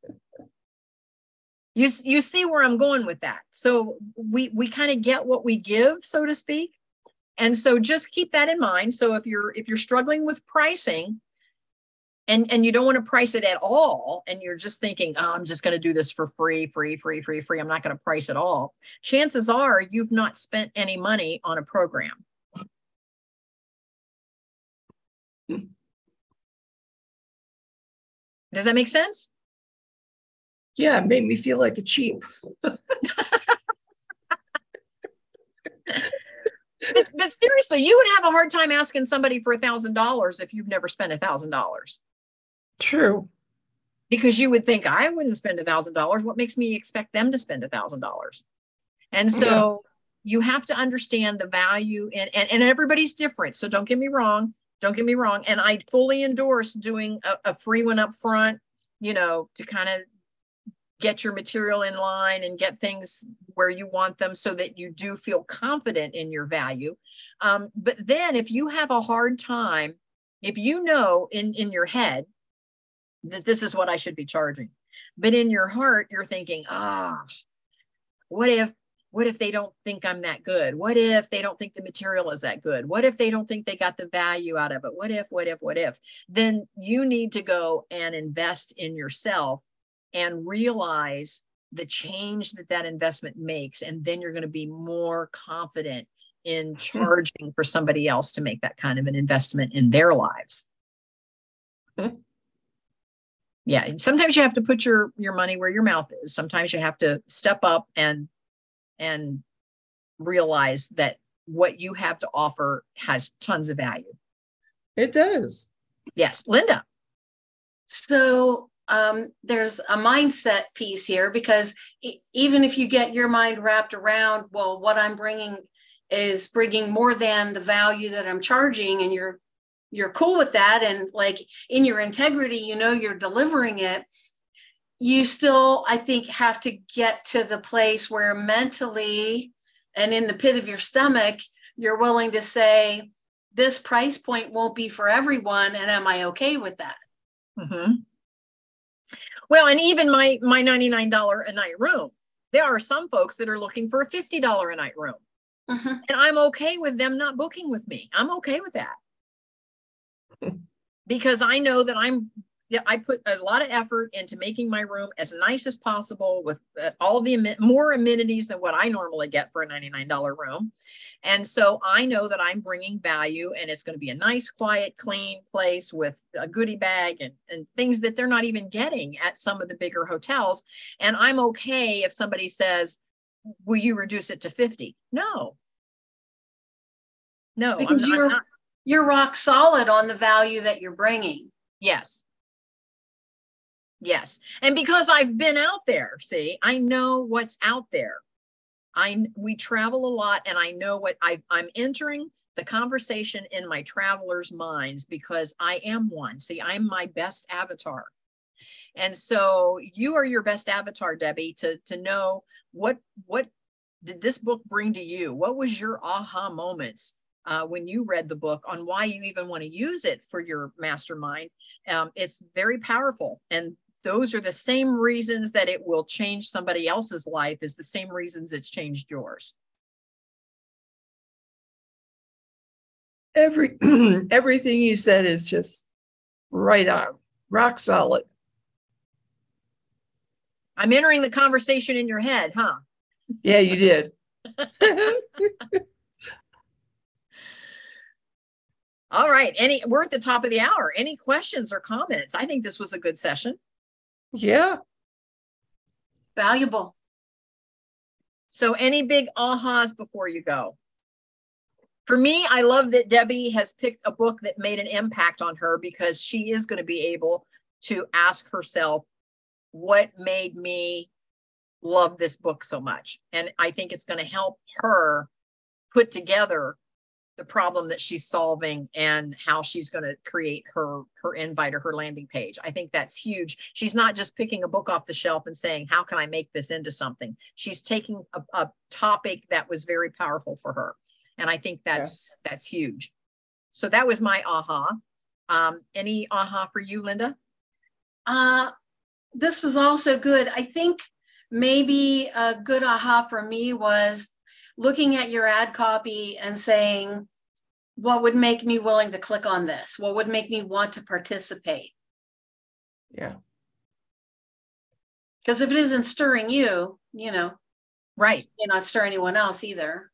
A: You, you see where I'm going with that. So we, we kind of get what we give, so to speak. And so just keep that in mind. So if you're, if you're struggling with pricing, and, and you don't want to price it at all, and you're just thinking, oh, I'm just going to do this for free, free, free, free, free, I'm not going to price at all. Chances are you've not spent any money on a program. Does that make sense?
C: Yeah, it made me feel like a cheap.
A: But, but seriously, you would have a hard time asking somebody for a thousand dollars if you've never spent a thousand dollars.
C: True.
A: Because you would think, I wouldn't spend a thousand dollars. What makes me expect them to spend a thousand dollars? And so yeah. You have to understand the value, and, and, and everybody's different. So don't get me wrong. Don't get me wrong. And I fully endorse doing a, a free one up front, you know, to kind of get your material in line and get things where you want them so that you do feel confident in your value. Um, but then if you have a hard time, if you know in, in your head that this is what I should be charging, but in your heart, you're thinking, ah, what if, what if they don't think I'm that good? What if they don't think the material is that good? What if they don't think they got the value out of it? What if, what if, what if? Then you need to go and invest in yourself and realize the change that that investment makes. And then you're going to be more confident in charging for somebody else to make that kind of an investment in their lives. Yeah. Sometimes you have to put your, your money where your mouth is. Sometimes you have to step up and, and realize that what you have to offer has tons of value.
C: It does.
A: Yes. Linda.
B: So um, there's a mindset piece here, because e- even if you get your mind wrapped around, well, what I'm bringing is bringing more than the value that I'm charging, and you're you're cool with that, and like in your integrity, you know, you're delivering it, you still, I think, have to get to the place where mentally and in the pit of your stomach, you're willing to say, this price point won't be for everyone, and am I okay with that?
A: Mm-hmm. Well, and even my, my ninety-nine dollars a night room, there are some folks that are looking for a fifty dollars a night room. Mm-hmm. And I'm okay with them not booking with me. I'm okay with that. Because I know that I'm, yeah, I put a lot of effort into making my room as nice as possible with uh, all the more amenities than what I normally get for a ninety-nine dollars room. And so I know that I'm bringing value, and it's going to be a nice, quiet, clean place with a goodie bag and, and things that they're not even getting at some of the bigger hotels. And I'm okay if somebody says, will you reduce it to fifty? No. No,
B: because
A: I'm,
B: you're,
A: I'm not.
B: You're rock solid on the value that you're bringing.
A: Yes. Yes. And because I've been out there, see, I know what's out there. I, we travel a lot, and I know what I, I'm entering the conversation in my travelers' minds, because I am one. See, I'm my best avatar. And so you are your best avatar, Debbie, to, to know what, what did this book bring to you? What was your aha moments uh, when you read the book on why you even want to use it for your mastermind? Um, it's very powerful. And those are the same reasons that it will change somebody else's life is the same reasons it's changed yours.
C: Every everything you said is just right on, rock solid.
A: I'm entering the conversation in your head, huh?
C: Yeah, you did.
A: All right. Any, we're at the top of the hour. Any questions or comments? I think this was a good session.
C: Yeah.
B: Valuable.
A: So any big ahas before you go? For me, I love that Debbie has picked a book that made an impact on her, because she is going to be able to ask herself, what made me love this book so much? And I think it's going to help her put together the problem that she's solving and how she's going to create her her invite or her landing page. I think that's huge. She's not just picking a book off the shelf and saying, how can I make this into something? She's taking a, a topic that was very powerful for her. And I think that's yeah. that's huge. So that was my aha. Um, any aha for you, Linda?
B: Uh, this was also good. I think maybe a good aha for me was looking at your ad copy and saying, what would make me willing to click on this? What would make me want to participate?
C: Yeah.
B: Because if it isn't stirring you, you know,
A: right,
B: it may not stir anyone else either.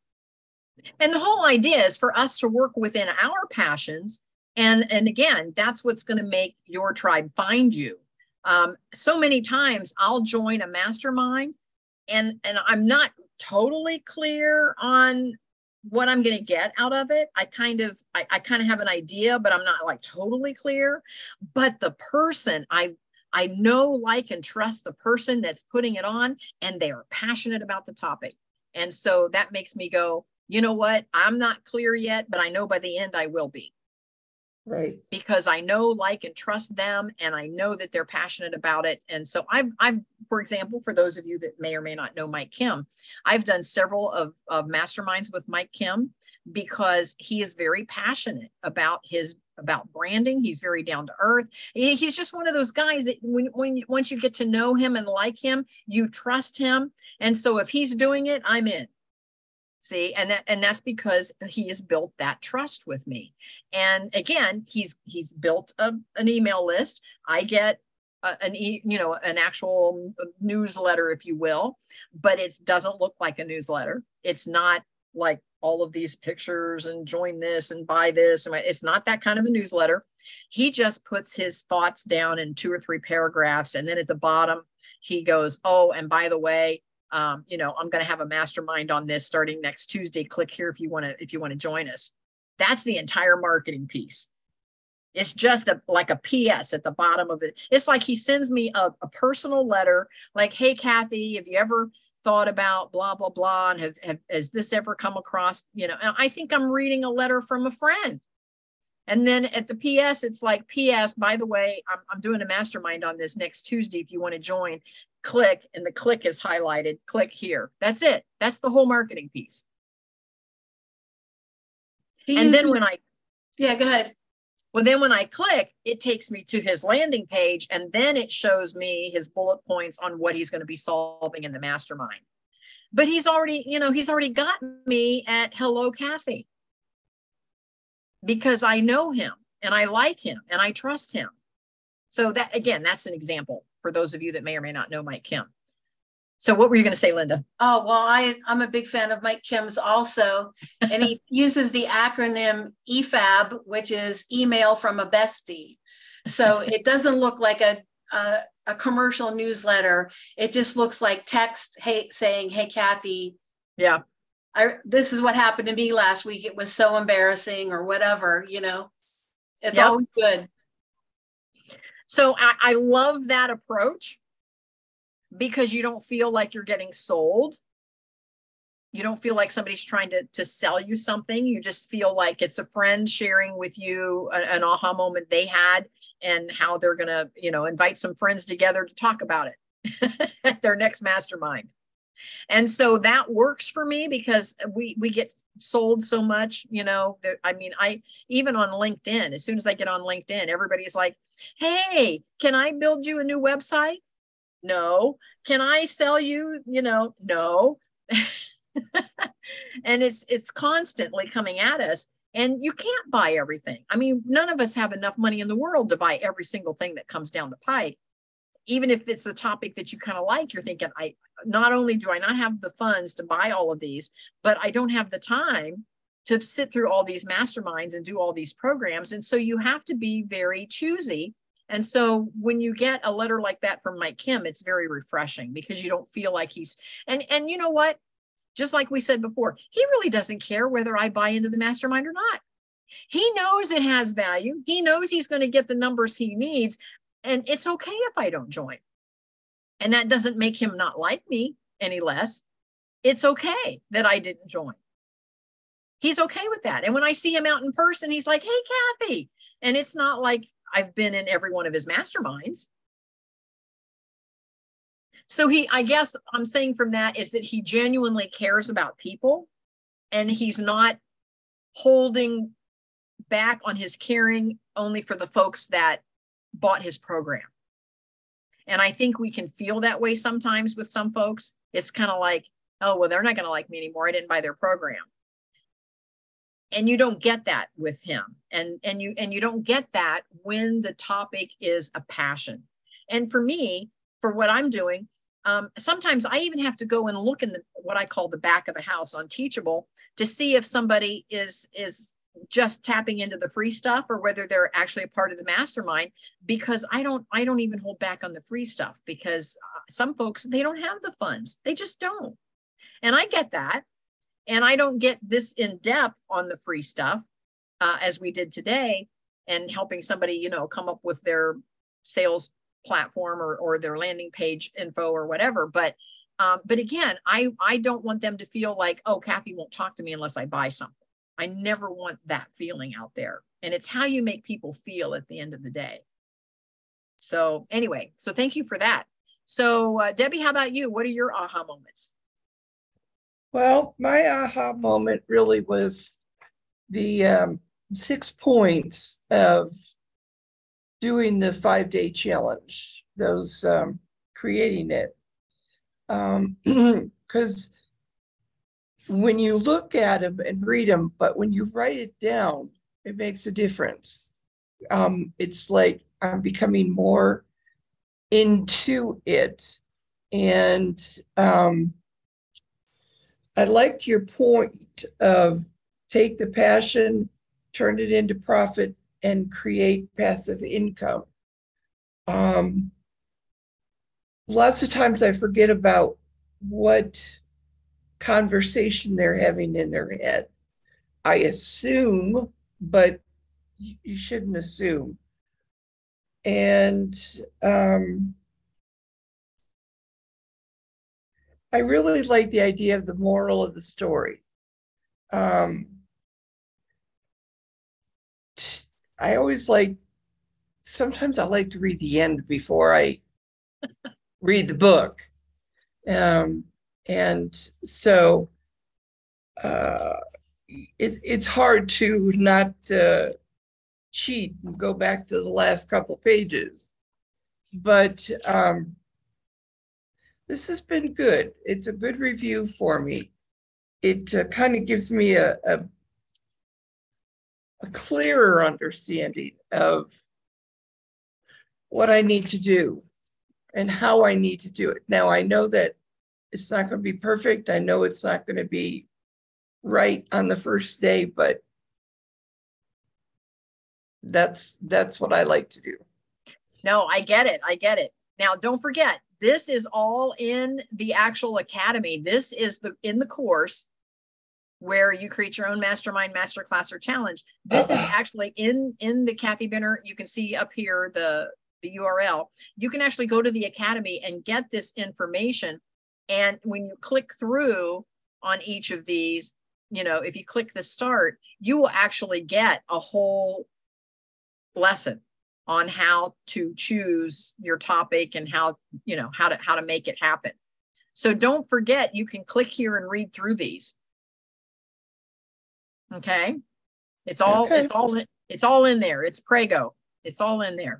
A: And the whole idea is for us to work within our passions. And, and again, that's what's going to make your tribe find you. Um, so many times I'll join a mastermind and, and I'm not totally clear on what I'm going to get out of it. I kind of, I, I kind of have an idea, but I'm not like totally clear. But the person I, I know, like, and trust the person that's putting it on, and they are passionate about the topic. And so that makes me go, you know what? I'm not clear yet, but I know by the end I will be.
C: Right.
A: Because I know, like, and trust them, and I know that they're passionate about it. And so I've, I've, for example, for those of you that may or may not know Mike Kim, I've done several of, of masterminds with Mike Kim because he is very passionate about his, about branding. He's very down to earth. He's just one of those guys that when, when, once you get to know him and like him, you trust him. And so if he's doing it, I'm in. See, and that, and that's because he has built that trust with me. And again, he's, he's built a, an email list. I get a, an, e, you know, an actual newsletter, if you will, but it doesn't look like a newsletter. It's not like all of these pictures and join this and buy this. It's not that kind of a newsletter. He just puts his thoughts down in two or three paragraphs. And then at the bottom, he goes, oh, and by the way, Um, you know, I'm going to have a mastermind on this starting next Tuesday. Click here if you want to, if you want to join us. That's the entire marketing piece. It's just a, like a P S at the bottom of it. It's like he sends me a, a personal letter like, hey, Kathy, have you ever thought about blah, blah, blah? And have, have, has this ever come across, you know, I think I'm reading a letter from a friend. And then at the P S, it's like, P S, by the way, I'm, I'm doing a mastermind on this next Tuesday. If you want to join, click, and the click is highlighted. Click here. That's it. That's the whole marketing piece. He and uses, then when I,
B: yeah, go ahead.
A: Well, then when I click, it takes me to his landing page, and then it shows me his bullet points on what he's going to be solving in the mastermind. But he's already, you know, he's already got me at hello, Kathy. Because I know him and I like him and I trust him. So that, again, that's an example for those of you that may or may not know Mike Kim. So what were you going to say, Linda?
B: Oh, well, I, I'm a big fan of Mike Kim's also. And he uses the acronym E F A B, which is email from a bestie. So it doesn't look like a, a, a commercial newsletter. It just looks like text, hey, saying, hey, Kathy.
A: Yeah.
B: I, this is what happened to me last week. It was so embarrassing or whatever, you know, it's yep. always good.
A: So I, I love that approach because you don't feel like you're getting sold. You don't feel like somebody's trying to, to sell you something. You just feel like it's a friend sharing with you a, an aha moment they had and how they're going to, you know, invite some friends together to talk about it at their next mastermind. And so that works for me because we we get sold so much, you know, that, I mean, I even on LinkedIn, as soon as I get on LinkedIn, everybody's like, hey, can I build you a new website? No. Can I sell you, you know, no. And it's it's constantly coming at us. And you can't buy everything. I mean, none of us have enough money in the world to buy every single thing that comes down the pipe. Even if it's a topic that you kind of like, you're thinking, I not only do I not have the funds to buy all of these, but I don't have the time to sit through all these masterminds and do all these programs. And so you have to be very choosy. And so when you get a letter like that from Mike Kim, it's very refreshing because you don't feel like he's, and, and you know what? Just like we said before, he really doesn't care whether I buy into the mastermind or not. He knows it has value. He knows he's going to get the numbers he needs. And it's okay if I don't join. And that doesn't make him not like me any less. It's okay that I didn't join. He's okay with that. And when I see him out in person, he's like, hey, Kathy. And it's not like I've been in every one of his masterminds. So he, I guess I'm saying from that is that he genuinely cares about people and he's not holding back on his caring only for the folks that bought his program. And I think we can feel that way sometimes with some folks. It's kind of like, oh, well, they're not going to like me anymore. I didn't buy their program. And you don't get that with him. And, and you, and you don't get that when the topic is a passion. And for me, for what I'm doing, um, sometimes I even have to go and look in the, what I call the back of the house on Teachable to see if somebody is, is just tapping into the free stuff or whether they're actually a part of the mastermind, because I don't, I don't even hold back on the free stuff because uh, some folks, they don't have the funds. They just don't. And I get that. And I don't get this in depth on the free stuff uh, as we did today and helping somebody, you know, come up with their sales platform or, or their landing page info or whatever. But, um, but again, I, I don't want them to feel like, oh, Kathy won't talk to me unless I buy something. I never want that feeling out there. And it's how you make people feel at the end of the day. So anyway, so thank you for that. So uh, Debbie, how about you? What are your aha moments?
C: Well, my aha moment really was the um, six points of doing the five-day challenge, those um, creating it. Um, because when you look at them and read them, but when you write it down, it makes a difference. Um, it's like I'm becoming more into it. And um, I liked your point of take the passion, turn it into profit, and create passive income. Um, lots of times I forget about what conversation they're having in their head. I assume, but you shouldn't assume. And um, I really like the idea of the moral of the story. Um, I always like, sometimes I like to read the end before I read the book. Um, and so uh, it, it's hard to not uh, cheat and go back to the last couple pages. But um, this has been good. It's a good review for me. It uh, kind of gives me a, a, a clearer understanding of what I need to do and how I need to do it. Now, I know that it's not going to be perfect. I know it's not going to be right on the first day, but that's that's what I like to do.
A: No, I get it. I get it. Now, don't forget, this is all in the actual academy. This is the in the course where you create your own mastermind, masterclass, or challenge. This is actually in in the Kathy Benner. You can see up here the the U R L. You can actually go to the academy and get this information. And when you click through on each of these, you know, if you click the start, you will actually get a whole lesson on how to choose your topic and how, you know, how to, how to make it happen. So don't forget, you can click here and read through these. Okay. It's all,
C: Okay.
A: it's all, it's all in there. It's Prego. It's all in there.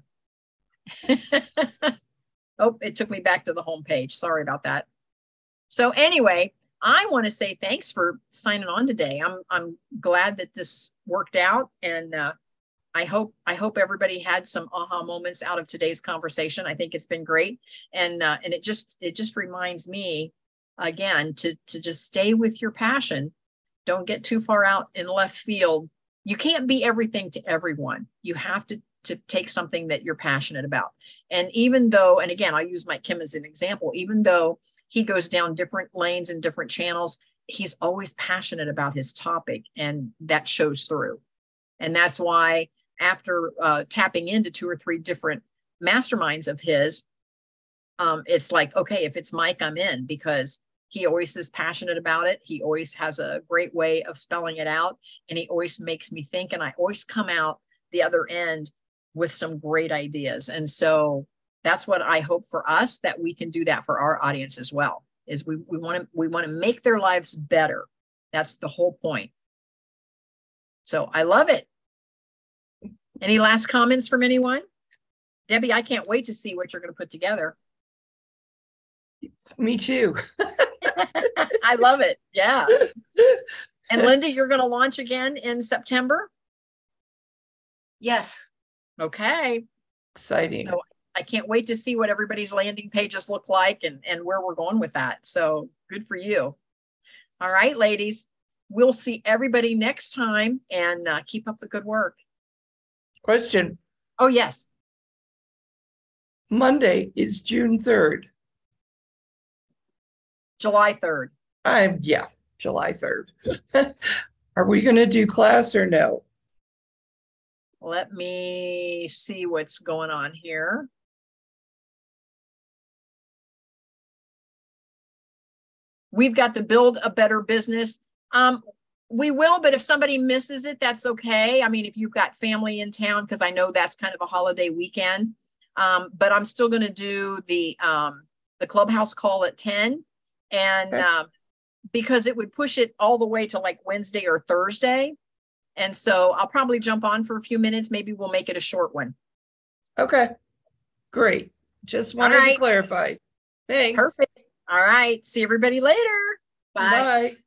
A: Oh, it took me back to the home page. Sorry about that. So anyway, I want to say thanks for signing on today. I'm, I'm glad that this worked out, and uh, I hope, I hope everybody had some aha moments out of today's conversation. I think it's been great. And, uh, and it just, it just reminds me again, to, to just stay with your passion. Don't get too far out in left field. You can't be everything to everyone. You have to, to take something that you're passionate about. And even though, and again, I'll use Mike Kim as an example, even though he goes down different lanes and different channels, he's always passionate about his topic, and that shows through. And that's why after uh, tapping into two or three different masterminds of his, um, it's like, okay, if it's Mike, I'm in, because he always is passionate about it. He always has a great way of spelling it out, and he always makes me think, and I always come out the other end with some great ideas. And so that's what I hope for us, that we can do that for our audience as well, is we, we want to, we want to make their lives better. That's the whole point. So I love it. Any last comments from anyone? Debbie, I can't wait to see what you're going to put together.
C: Me too.
A: I love it. Yeah. And Linda, you're going to launch again in September?
B: Yes.
A: Okay.
C: Exciting.
A: So I can't wait to see what everybody's landing pages look like, and, and where we're going with that. So good for you. All right, ladies, we'll see everybody next time, and uh, keep up the good work.
C: Question.
A: Oh, yes.
C: Monday is June third.
A: July third.
C: I'm, yeah, July third. Are we going to do class or no?
A: Let me see what's going on here. We've got the Build a Better Business. Um, we will, but if somebody misses it, that's okay. I mean, if you've got family in town, because I know that's kind of a holiday weekend. Um, but I'm still going to do the um, the Clubhouse call at ten, and
C: Okay.
A: um, because it would push it all the way to like Wednesday or Thursday. And so I'll probably jump on for a few minutes. Maybe we'll make it a short one.
C: Okay, great. Just wanted
A: right.
C: to clarify. Thanks.
A: Perfect. All right. See everybody later.
B: Bye.
C: Bye.